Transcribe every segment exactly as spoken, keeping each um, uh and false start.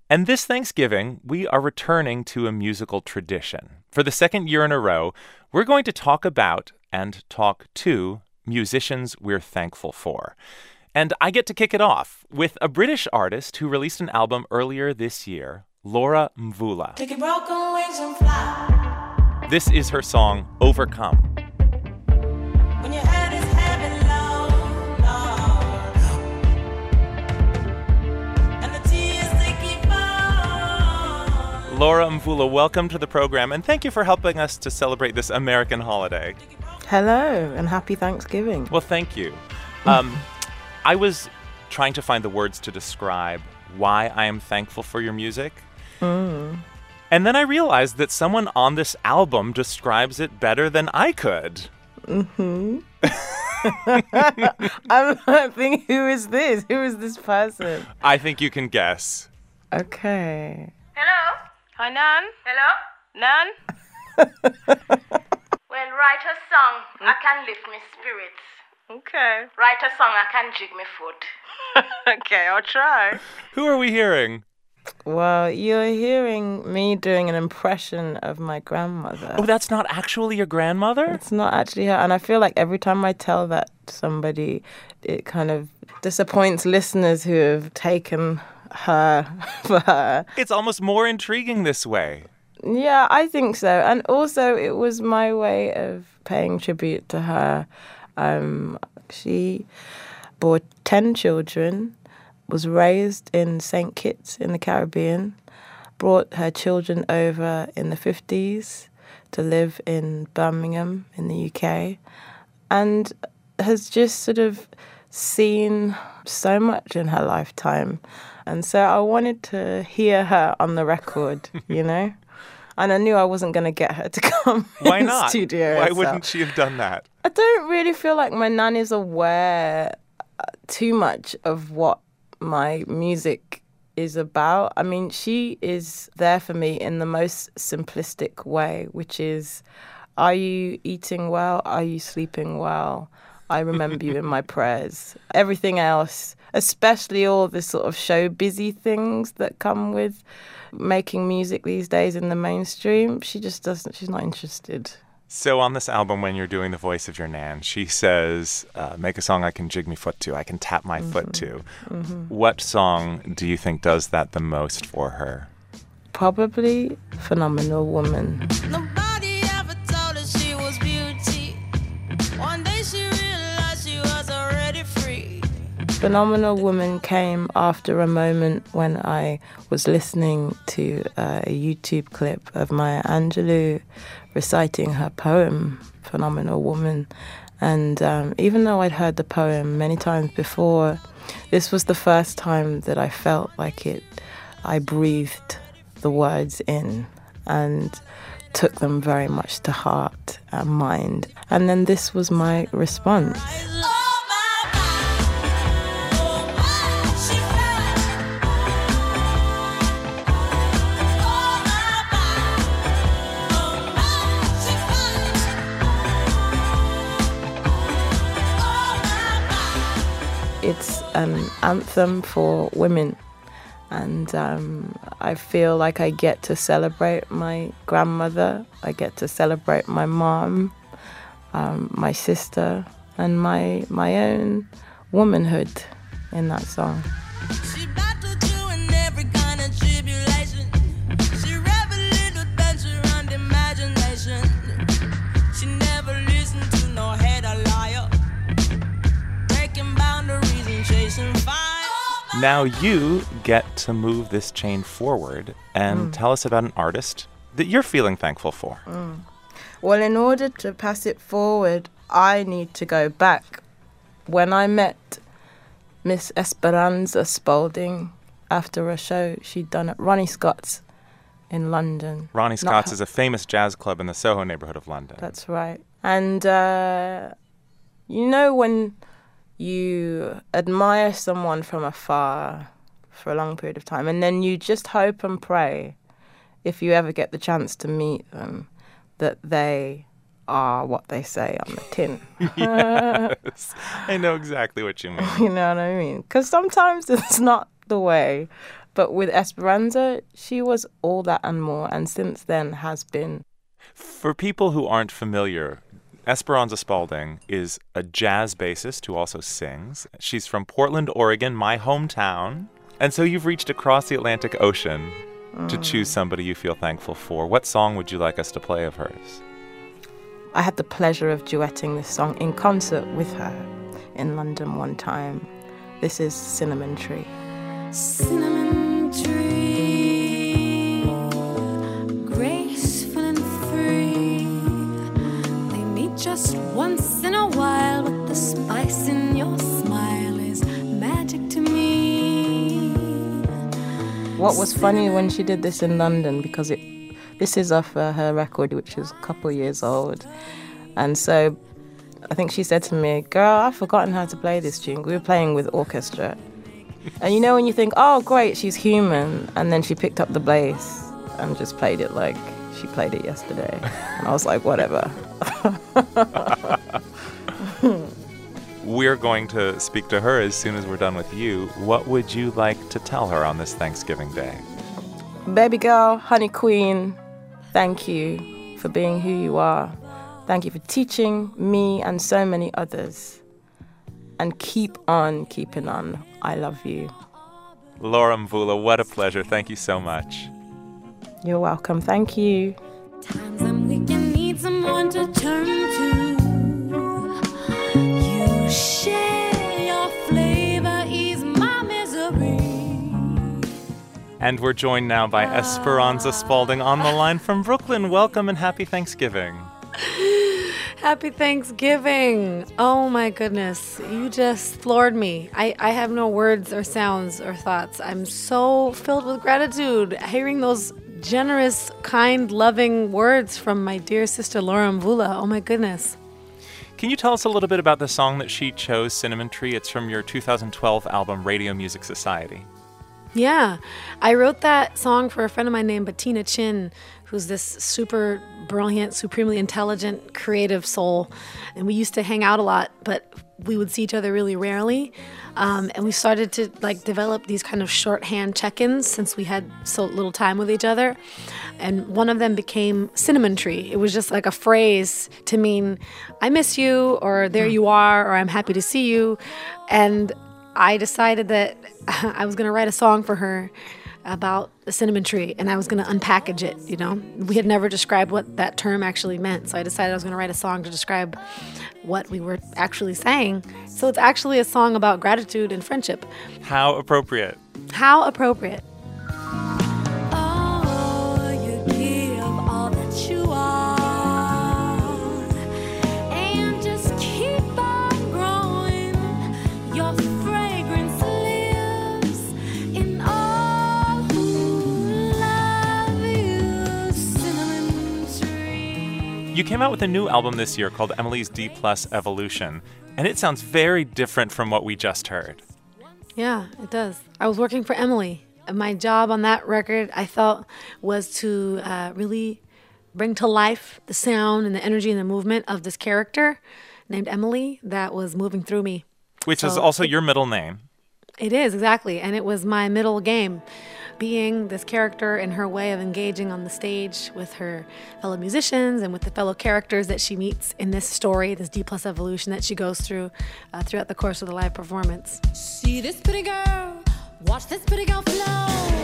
And this Thanksgiving, we are returning to a musical tradition. For the second year in a row, we're going to talk about and talk to musicians we're thankful for. And I get to kick it off with a British artist who released an album earlier this year, Laura Mvula. Take your broken wings and fly. This is her song, Overcome. When your head is heavy, low, low. And the tears, they keep falling. Laura Mvula, welcome to the program, and thank you for helping us to celebrate this American holiday. Hello, and happy Thanksgiving. Well, thank you. Um, I was trying to find the words to describe why I am thankful for your music. Mm. And then I realized that someone on this album describes it better than I could. Mm-hmm. I'm thinking, who is this? Who is this person? I think you can guess. Okay. Hello? Hi, Nan. Hello? Nan? Well, write a song. I can lift my spirits. Okay. Write a song. I can jig my foot. Okay, I'll try. Who are we hearing? Well, you're hearing me doing an impression of my grandmother. Oh, that's not actually your grandmother? It's not actually her. And I feel like every time I tell that to somebody, it kind of disappoints listeners who have taken her for her. It's almost more intriguing this way. Yeah, I think so. And also, it was my way of paying tribute to her. Um, she bore ten children, was raised in Saint Kitts in the Caribbean, brought her children over in the fifties to live in Birmingham in the U K, and has just sort of seen so much in her lifetime. And so I wanted to hear her on the record, you know? And I knew I wasn't going to get her to come Why in not? the studio. Why herself. wouldn't she have done that? I don't really feel like my nan is aware too much of what my music is about. I mean, she is there for me in the most simplistic way, which is, are you eating well? Are you sleeping well? I remember you in my prayers. Everything else, especially all the sort of show busy things that come with making music these days in the mainstream, she just doesn't, she's not interested. So on this album, when you're doing the voice of your nan, she says, uh, make a song I can jig me foot to, I can tap my mm-hmm. foot to. Mm-hmm. What song do you think does that the most for her? Probably Phenomenal Woman. Nobody ever told her she was beauty. One day she realized she was already free. Phenomenal Woman came after a moment when I was listening to uh, a YouTube clip of Maya Angelou reciting her poem, Phenomenal Woman. And um, even though I'd heard the poem many times before, this was the first time that I felt like it, I breathed the words in and took them very much to heart and mind. And then this was my response. It's an anthem for women, and um, I feel like I get to celebrate my grandmother, I get to celebrate my mom, um, my sister, and my my own womanhood in that song. She battled you in every kind of tribulation. She reveled in adventure and imagination. She never listened to no head or liar. Breaking boundaries and chasing fire. Now you get to move this chain forward and mm. tell us about an artist that you're feeling thankful for. Mm. Well, in order to pass it forward, I need to go back. When I met Miss Esperanza Spalding after a show she'd done at Ronnie Scott's in London. Ronnie Scott's is a famous jazz club in the Soho neighborhood of London. That's right. And, uh, you know, when you admire someone from afar for a long period of time, and then you just hope and pray, if you ever get the chance to meet them, that they are what they say on the tin. Yes, I know exactly what you mean. You know what I mean? Because sometimes it's not the way. But with Esperanza, she was all that and more, and since then has been. For people who aren't familiar, Esperanza Spalding is a jazz bassist who also sings. She's from Portland, Oregon, my hometown. And so you've reached across the Atlantic Ocean mm. to choose somebody you feel thankful for. What song would you like us to play of hers? I had the pleasure of duetting this song in concert with her in London one time. This is Cinnamon Tree. Cinnamon tree, graceful and free. They meet just once in a while, but the spice in your smile is magic to me. What was funny when she did this in London, because it this is off uh, her record, which is a couple years old. And so I think she said to me, girl, I've forgotten how to play this tune. We were playing with orchestra. And you know when you think, oh, great, she's human. And then she picked up the bass and just played it like she played it yesterday. And I was like, whatever. We're going to speak to her as soon as we're done with you. What would you like to tell her on this Thanksgiving Day? Baby girl, honey queen, thank you for being who you are. Thank you for teaching me and so many others. And keep on keeping on. I love you. Laura Mvula, what a pleasure. Thank you so much. You're welcome. Thank you. Times I'm weak and need someone to turn to. You share your flavor, ease my misery. And we're joined now by Esperanza Spalding on the line from Brooklyn. Welcome and happy Thanksgiving. Happy Thanksgiving. Oh my goodness. You just floored me. I, I have no words or sounds or thoughts. I'm so filled with gratitude hearing those generous, kind, loving words from my dear sister Laura Mvula. Oh my goodness. Can you tell us a little bit about the song that she chose, Cinnamon Tree? It's from your two thousand twelve album, Radio Music Society. Yeah, I wrote that song for a friend of mine named Bettina Chin, who's this super brilliant, supremely intelligent, creative soul. And we used to hang out a lot, but we would see each other really rarely. Um, and we started to like develop these kind of shorthand check-ins since we had so little time with each other. And one of them became Cinnamon Tree. It was just like a phrase to mean, I miss you, or there you are, or I'm happy to see you. And I decided that I was going to write a song for her about the cinnamon tree, and I was going to unpackage it, you know. We had never described what that term actually meant, so I decided I was going to write a song to describe what we were actually saying. So it's actually a song about gratitude and friendship. How appropriate. How appropriate. Oh, you give all that you are, and just keep on growing. Your fragrance lives in all who love you, cinnamon tree. You came out with a new album this year called Emily's D Plus Evolution, and it sounds very different from what we just heard. Yeah, it does. I was working for Emily. My job on that record, I felt, was to uh, really bring to life the sound and the energy and the movement of this character named Emily that was moving through me. Which So is also it- your middle name. It is, exactly. And it was my middle game, being this character and her way of engaging on the stage with her fellow musicians and with the fellow characters that she meets in this story, this D plus evolution that she goes through uh, throughout the course of the live performance. See this pretty girl, watch this pretty girl flow.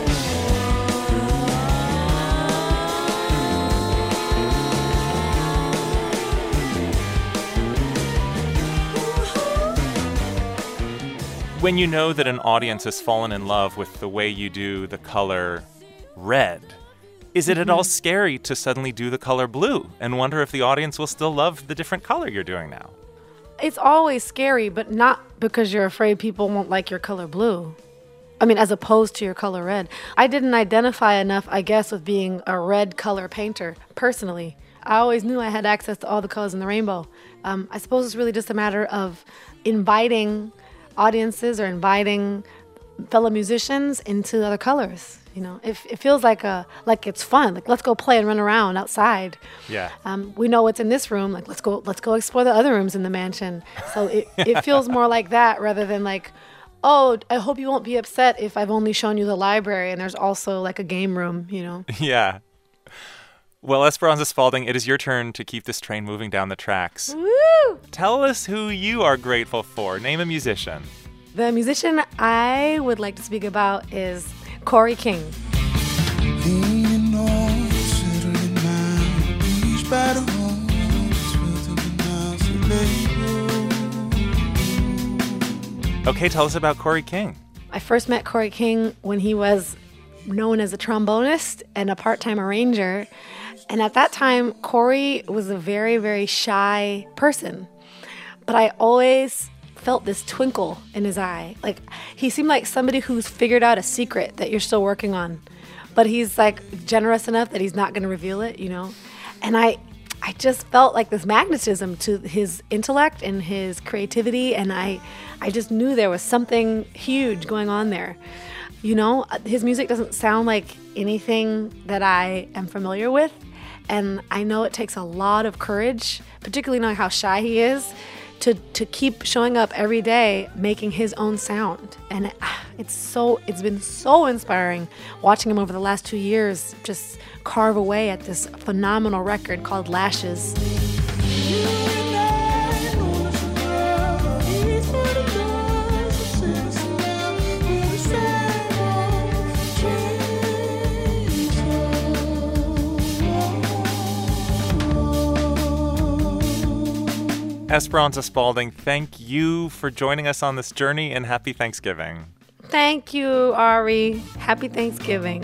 When you know that an audience has fallen in love with the way you do the color red, is it at all scary to suddenly do the color blue and wonder if the audience will still love the different color you're doing now? It's always scary, but not because you're afraid people won't like your color blue. I mean, as opposed to your color red. I didn't identify enough, I guess, with being a red color painter, personally. I always knew I had access to all the colors in the rainbow. Um, I suppose it's really just a matter of inviting audiences or inviting fellow musicians into other colors. You know, it, it feels like a like it's fun. Like, let's go play and run around outside. Yeah. Um, we know what's in this room. Like, let's go let's go explore the other rooms in the mansion. So it, it feels more like that rather than like, oh, I hope you won't be upset if I've only shown you the library and there's also like a game room, you know? Yeah. Well, Esperanza Spalding, it is your turn to keep this train moving down the tracks. Woo! Tell us who you are grateful for. Name a musician. The musician I would like to speak about is Corey King. Leaning on, settling down, beach by the home, Okay, tell us about Corey King. I first met Corey King when he was known as a trombonist and a part-time arranger. And at that time, Corey was a very, very shy person. But I always felt this twinkle in his eye. Like, he seemed like somebody who's figured out a secret that you're still working on. But he's, like, generous enough that he's not going to reveal it, you know? And I I just felt like this magnetism to his intellect and his creativity. And I, I just knew there was something huge going on there. You know, his music doesn't sound like anything that I am familiar with. And I know it takes a lot of courage, particularly knowing how shy he is, to, to keep showing up every day making his own sound. And it's so it's been so inspiring watching him over the last two years just carve away at this phenomenal record called Lashes. Esperanza Spalding, thank you for joining us on this journey, and happy Thanksgiving. Thank you, Ari. Happy Thanksgiving.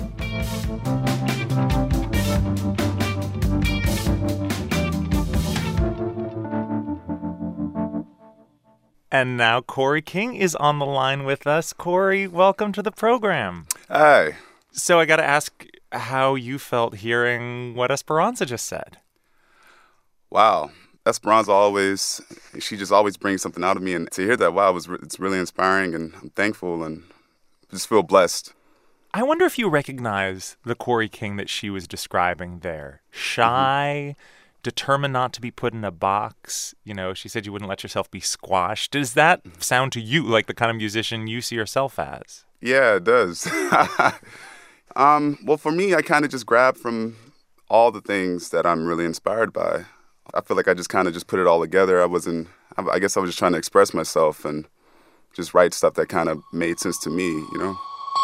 And now Corey King is on the line with us. Corey, welcome to the program. Hi. So I got to ask how you felt hearing what Esperanza just said. Wow. Esperanza always, she just always brings something out of me. And to hear that, wow, it was, it's really inspiring, and I'm thankful and just feel blessed. I wonder if you recognize the Corey King that she was describing there. Shy, mm-hmm. determined not to be put in a box. You know, she said you wouldn't let yourself be squashed. Does that sound to you like the kind of musician you see yourself as? Yeah, it does. um, well, for me, I kind of just grab from all the things that I'm really inspired by. I feel like I just kind of just put it all together. I wasn't, I guess I was just trying to express myself and just write stuff that kind of made sense to me, you know?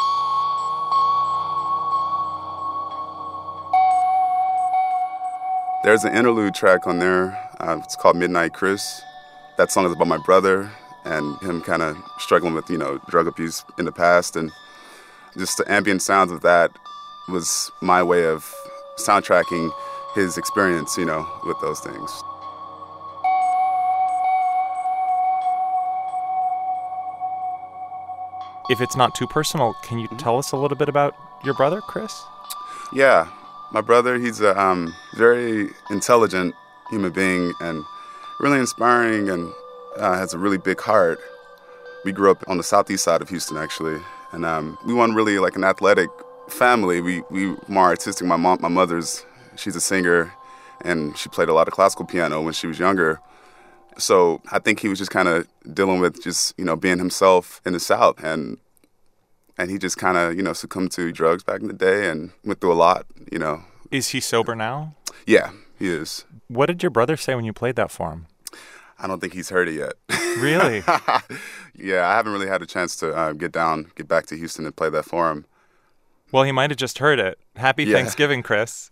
There's an interlude track on there. Uh, it's called Midnight Chris. That song is about my brother and him kind of struggling with, you know, drug abuse in the past. And just the ambient sounds of that was my way of soundtracking his experience, you know, with those things. If it's not too personal, can you tell us a little bit about your brother, Chris? Yeah, my brother, he's a um, very intelligent human being and really inspiring, and uh, has a really big heart. We grew up on the southeast side of Houston, actually, and um, we weren't really like an athletic family. We we were more artistic. My mom, my mother's, she's a singer, and she played a lot of classical piano when she was younger. So I think he was just kind of dealing with just, you know, being himself in the South, and and he just kind of, you know, succumbed to drugs back in the day and went through a lot, you know. Is he sober now? Yeah, he is. What did your brother say when you played that for him? I don't think he's heard it yet. Really? Yeah, I haven't really had a chance to uh, get down, get back to Houston and play that for him. Well, he might have just heard it. Happy yeah. Thanksgiving, Chris.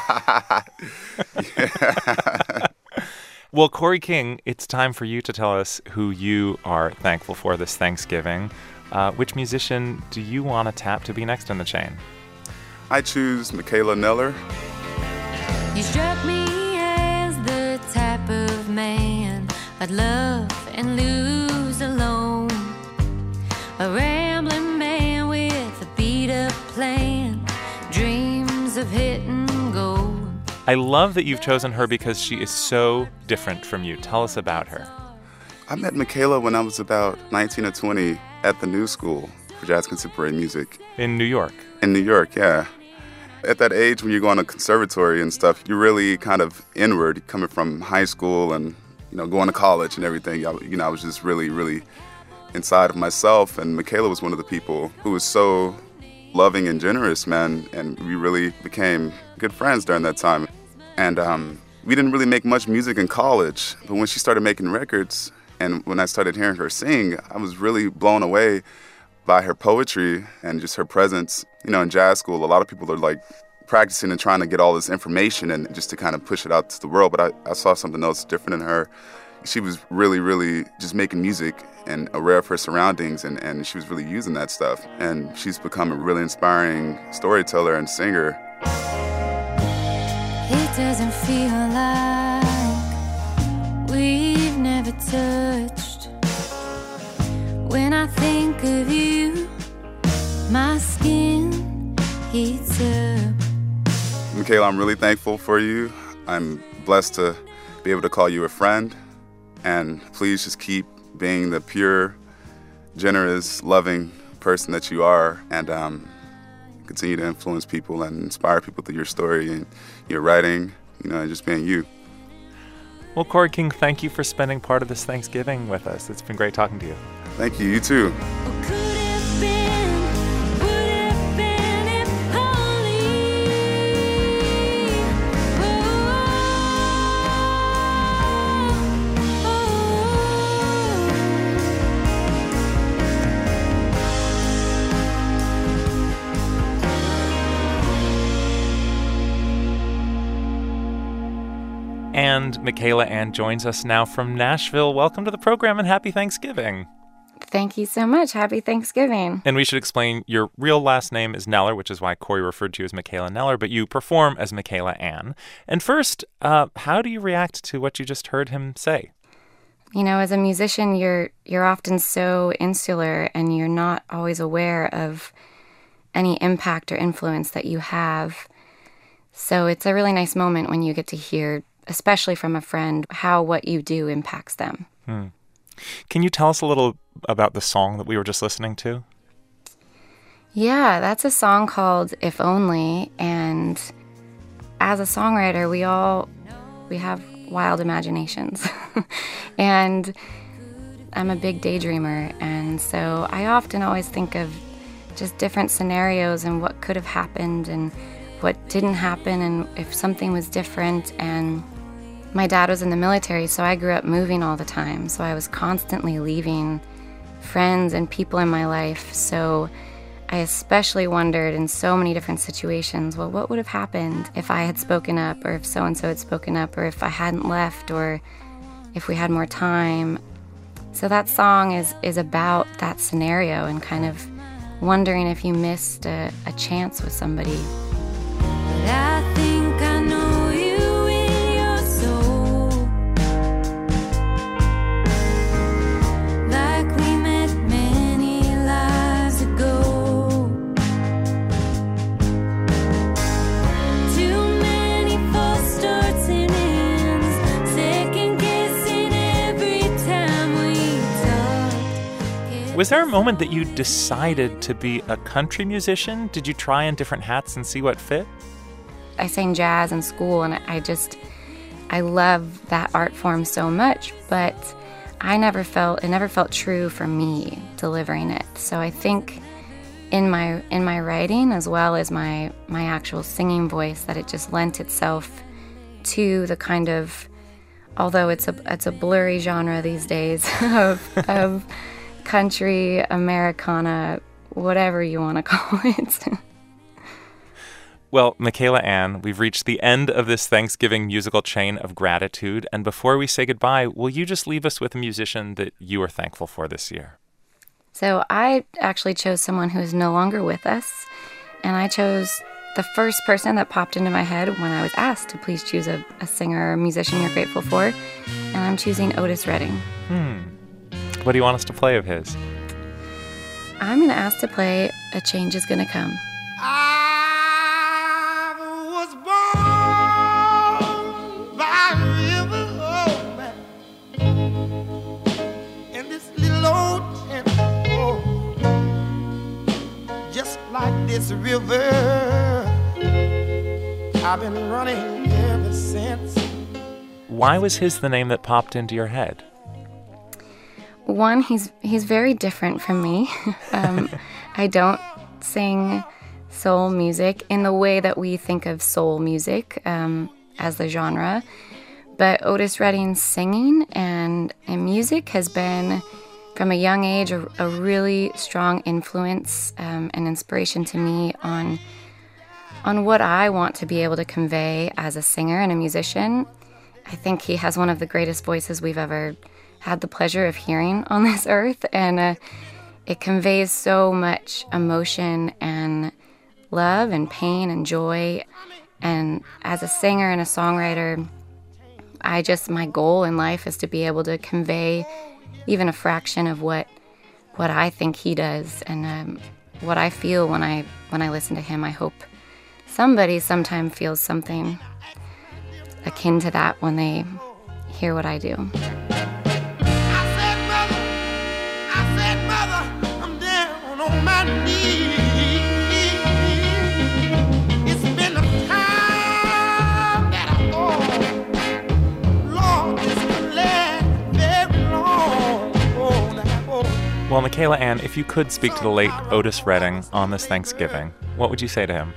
Yeah. Well, Corey King, it's time for you to tell us who you are thankful for this Thanksgiving. Uh, which musician do you want to tap to be next in the chain? I choose Michaela Neller. You struck me as the type of man I'd love and lose alone. A rambling man with a beat-up plan, dreams of hitting gold. I love that you've chosen her because she is so different from you. Tell us about her. I met Michaela when I was about nineteen or twenty at the New School for Jazz Contemporary Music. In New York? In New York, yeah. At that age, when you're going to conservatory and stuff, you're really kind of inward, coming from high school and, you know, going to college and everything. I, you know, I was just really, really inside of myself. And Michaela was one of the people who was so loving and generous, man. And we really became good friends during that time. And um, we didn't really make much music in college. But when she started making records and when I started hearing her sing, I was really blown away by her poetry and just her presence. You know, in jazz school, a lot of people are like practicing and trying to get all this information and just to kind of push it out to the world. But I, I saw something else different in her. She was really, really just making music and aware of her surroundings, and, and she was really using that stuff. And she's become a really inspiring storyteller and singer. It doesn't feel like we've never touched. When I think of you, my skin heats up. Michaela, I'm really thankful for you. I'm blessed to be able to call you a friend. And please just keep being the pure, generous, loving person that you are, and um, continue to influence people and inspire people through your story and your writing, you know, and just being you. Well, Corey King, thank you for spending part of this Thanksgiving with us. It's been great talking to you. Thank you. You too. And Michaela Anne joins us now from Nashville. Welcome to the program and happy Thanksgiving. Thank you so much. Happy Thanksgiving. And we should explain your real last name is Neller, which is why Corey referred to you as Michaela Neller, but you perform as Michaela Anne. And first, uh, how do you react to what you just heard him say? You know, as a musician, you're you're often so insular and you're not always aware of any impact or influence that you have. So it's a really nice moment when you get to hear, especially from a friend, how what you do impacts them. Hmm. Can you tell us a little about the song that we were just listening to? Yeah, that's a song called If Only. And as a songwriter, we all, we have wild imaginations. And I'm a big daydreamer. And so I often always think of just different scenarios and what could have happened and what didn't happen and if something was different. And my dad was in the military, so I grew up moving all the time. So I was constantly leaving friends and people in my life. So I especially wondered in so many different situations, well, what would have happened if I had spoken up, or if so-and-so had spoken up, or if I hadn't left, or if we had more time. So that song is, is about that scenario and kind of wondering if you missed a, a chance with somebody. But I think I know you in your soul, like we met many lives ago. Too many false starts and ends, second guessing every time we talked. Was there a moment that you decided to be a country musician? Did you try on different hats and see what fit? I sang jazz in school, and I just, I love that art form so much, but I never felt, it never felt true for me delivering it. So I think in my in my writing, as well as my, my actual singing voice, that it just lent itself to the kind of, although it's a it's a blurry genre these days, of, of country, Americana, whatever you want to call it. Well, Michaela Anne, we've reached the end of this Thanksgiving musical chain of gratitude. And before we say goodbye, will you just leave us with a musician that you are thankful for this year? So I actually chose someone who is no longer with us. And I chose the first person that popped into my head when I was asked to please choose a, a singer or musician you're grateful for. And I'm choosing Otis Redding. Hmm. What do you want us to play of his? I'm going to ask to play A Change Is Gonna Come. This river, I've been running ever since. Why was his the name that popped into your head? one, he's he's very different from me. um, I don't sing soul music in the way that we think of soul music um, as the genre. But Otis Redding's singing and, and music has been, from a young age, a, a really strong influence um, and inspiration to me on, on what I want to be able to convey as a singer and a musician. I think he has one of the greatest voices we've ever had the pleasure of hearing on this earth, and uh, it conveys so much emotion and love and pain and joy. And as a singer and a songwriter, I just, my goal in life is to be able to convey even a fraction of what what I think he does, and um, what I feel when I when I listen to him. I hope somebody sometime feels something akin to that when they hear what I do. Well, Michaela Ann, if you could speak to the late Otis Redding on this Thanksgiving, what would you say to him?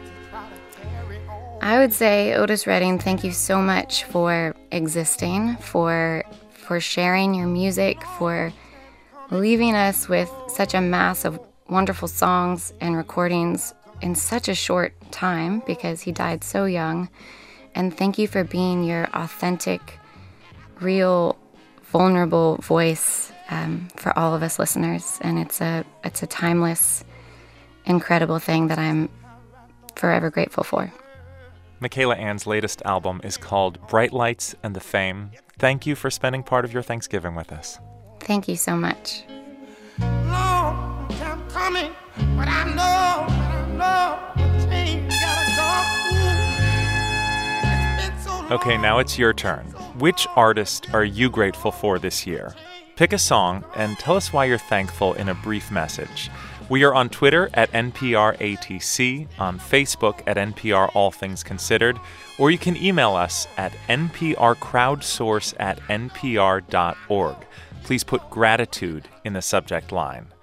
I would say, Otis Redding, thank you so much for existing, for for sharing your music, for leaving us with such a mass of wonderful songs and recordings in such a short time, because he died so young. And thank you for being your authentic, real, vulnerable voice um, for all of us listeners. And it's a it's a timeless, incredible thing that I'm forever grateful for. Michaela Ann's latest album is called Bright Lights and the Fame. Thank you for spending part of your Thanksgiving with us. Thank you so much. Long time coming, but I know, but I know the change gotta go. It's been so long. Okay, now it's your turn. Which artist are you grateful for this year? Pick a song and tell us why you're thankful in a brief message. We are on Twitter at N P R A T C, on Facebook at N P R All Things Considered, or you can email us at N P R crowdsource at N P R dot org. Please put gratitude in the subject line.